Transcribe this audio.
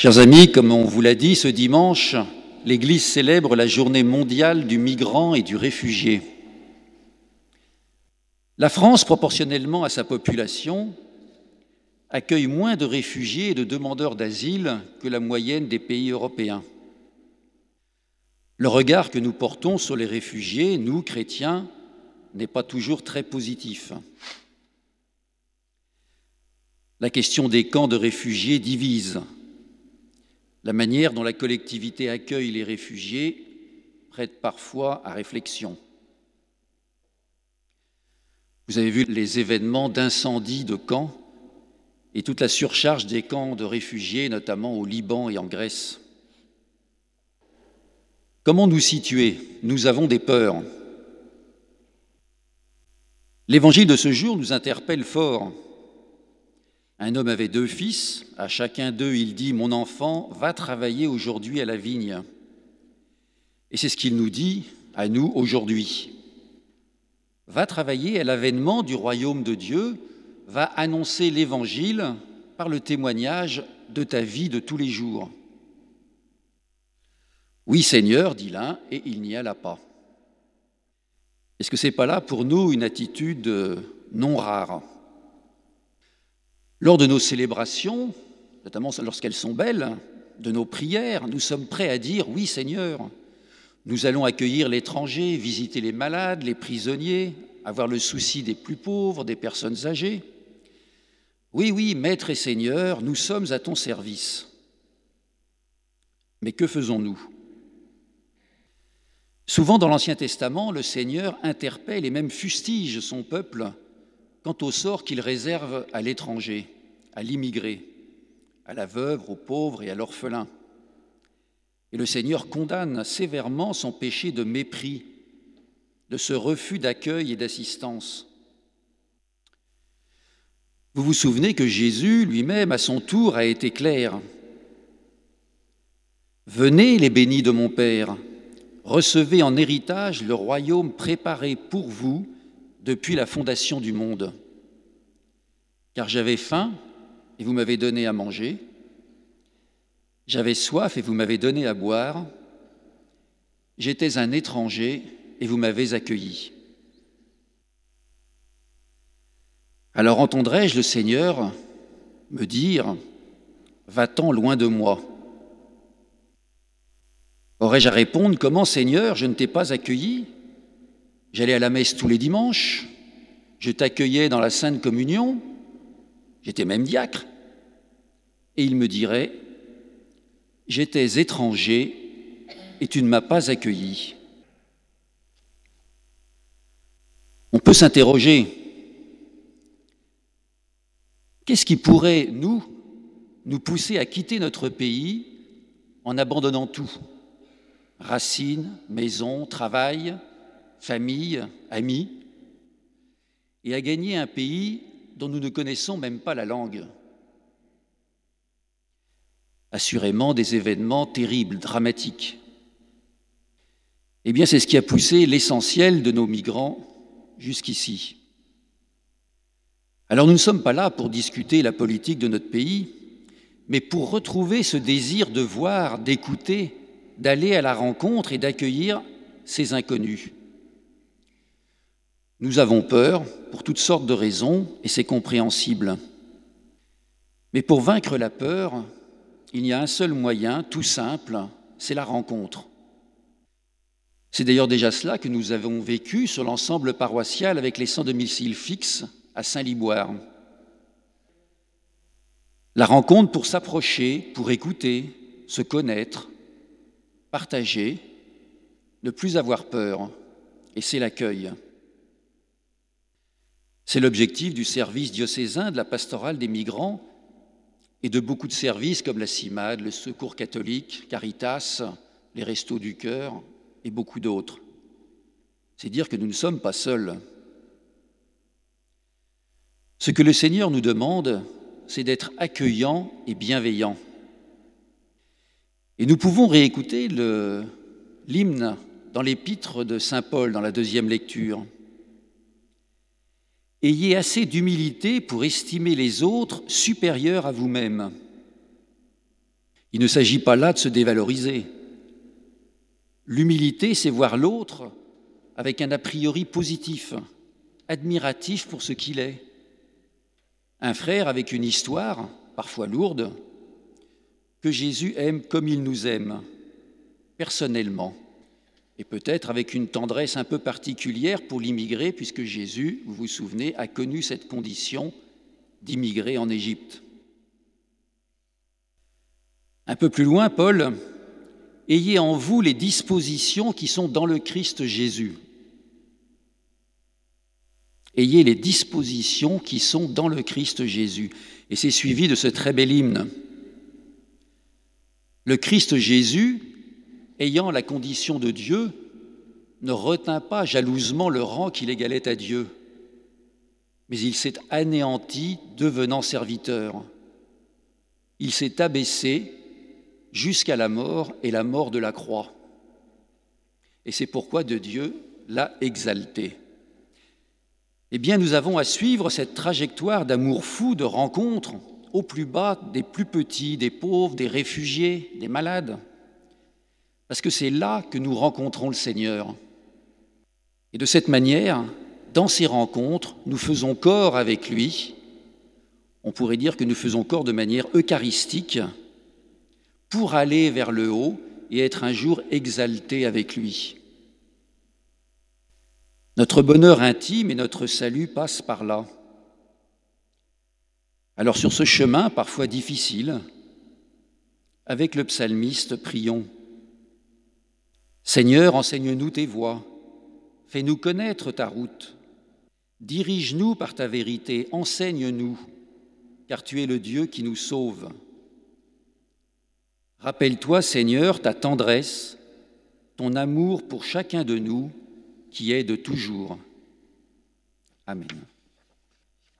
Chers amis, comme on vous l'a dit, ce dimanche, l'Église célèbre la journée mondiale du migrant et du réfugié. La France, proportionnellement à sa population, accueille moins de réfugiés et de demandeurs d'asile que la moyenne des pays européens. Le regard que nous portons sur les réfugiés, nous, chrétiens, n'est pas toujours très positif. La question des camps de réfugiés divise. La manière dont la collectivité accueille les réfugiés prête parfois à réflexion. Vous avez vu les événements d'incendie de camps et toute la surcharge des camps de réfugiés, notamment au Liban et en Grèce. Comment nous situer? Nous avons des peurs. L'évangile de ce jour nous interpelle fort. Un homme avait 2 fils, à chacun d'eux il dit « Mon enfant, va travailler aujourd'hui à la vigne ». Et c'est ce qu'il nous dit à nous aujourd'hui. Va travailler à l'avènement du royaume de Dieu, va annoncer l'évangile par le témoignage de ta vie de tous les jours. Oui Seigneur, dit l'un, et il n'y alla pas. Est-ce que ce n'est pas là pour nous une attitude non rare ? Lors de nos célébrations, notamment lorsqu'elles sont belles, de nos prières, nous sommes prêts à dire « Oui Seigneur, nous allons accueillir l'étranger, visiter les malades, les prisonniers, avoir le souci des plus pauvres, des personnes âgées. Oui, Maître et Seigneur, nous sommes à ton service. » Mais que faisons-nous ? Souvent dans l'Ancien Testament, le Seigneur interpelle et même fustige son peuple quant au sort qu'il réserve à l'étranger, à l'immigré, à la veuve, aux pauvres et à l'orphelin. Et le Seigneur condamne sévèrement son péché de mépris, de ce refus d'accueil et d'assistance. Vous vous souvenez que Jésus lui-même, à son tour, a été clair. « Venez les bénis de mon Père, recevez en héritage le royaume préparé pour vous depuis la fondation du monde. Car j'avais faim et vous m'avez donné à manger, j'avais soif et vous m'avez donné à boire, j'étais un étranger et vous m'avez accueilli. » Alors entendrai-je le Seigneur me dire « Va-t'en loin de moi ». Aurais-je à répondre « Comment Seigneur, je ne t'ai pas accueilli ? J'allais à la messe tous les dimanches, je t'accueillais dans la Sainte Communion, j'étais même diacre. » Et il me dirait « J'étais étranger et tu ne m'as pas accueilli. » On peut s'interroger, qu'est-ce qui pourrait nous pousser à quitter notre pays en abandonnant tout ? Racines, maison, travail, famille, amis, et à gagner un pays dont nous ne connaissons même pas la langue. Assurément des événements terribles, dramatiques. Eh bien, c'est ce qui a poussé l'essentiel de nos migrants jusqu'ici. Alors nous ne sommes pas là pour discuter la politique de notre pays, mais pour retrouver ce désir de voir, d'écouter, d'aller à la rencontre et d'accueillir ces inconnus. Nous avons peur pour toutes sortes de raisons et c'est compréhensible. Mais pour vaincre la peur, il y a un seul moyen, tout simple, c'est la rencontre. C'est d'ailleurs déjà cela que nous avons vécu sur l'ensemble paroissial avec les 100 domiciles fixes à Saint-Liboire. La rencontre pour s'approcher, pour écouter, se connaître, partager, ne plus avoir peur, et c'est l'accueil. C'est l'objectif du service diocésain de la pastorale des migrants et de beaucoup de services comme la CIMAD, le Secours catholique, Caritas, les Restos du Cœur et beaucoup d'autres. C'est dire que nous ne sommes pas seuls. Ce que le Seigneur nous demande, c'est d'être accueillants et bienveillants. Et nous pouvons réécouter l'hymne dans l'épître de saint Paul, dans la 2e lecture. « Ayez assez d'humilité pour estimer les autres supérieurs à vous-même. Il ne s'agit pas là de se dévaloriser. L'humilité, c'est voir l'autre avec un a priori positif, admiratif pour ce qu'il est. Un frère avec une histoire, parfois lourde, que Jésus aime comme il nous aime, personnellement, et peut-être avec une tendresse un peu particulière pour l'immigré, puisque Jésus, vous vous souvenez, a connu cette condition d'immigrer en Égypte. Un peu plus loin, Paul, « Ayez en vous les dispositions qui sont dans le Christ Jésus. » Ayez les dispositions qui sont dans le Christ Jésus. Et c'est suivi de ce très bel hymne. Le Christ Jésus, ayant la condition de Dieu, ne retint pas jalousement le rang qu'il égalait à Dieu, mais il s'est anéanti, devenant serviteur. Il s'est abaissé jusqu'à la mort et la mort de la croix. Et c'est pourquoi de Dieu l'a exalté. Eh bien, nous avons à suivre cette trajectoire d'amour fou, de rencontre au plus bas des plus petits, des pauvres, des réfugiés, des malades. Parce que c'est là que nous rencontrons le Seigneur. Et de cette manière, dans ces rencontres, nous faisons corps avec lui. On pourrait dire que nous faisons corps de manière eucharistique pour aller vers le haut et être un jour exaltés avec lui. Notre bonheur intime et notre salut passent par là. Alors sur ce chemin, parfois difficile, avec le psalmiste, prions. Seigneur, enseigne-nous tes voies, fais-nous connaître ta route, dirige-nous par ta vérité, enseigne-nous, car tu es le Dieu qui nous sauve. Rappelle-toi, Seigneur, ta tendresse, ton amour pour chacun de nous, qui est de toujours. Amen.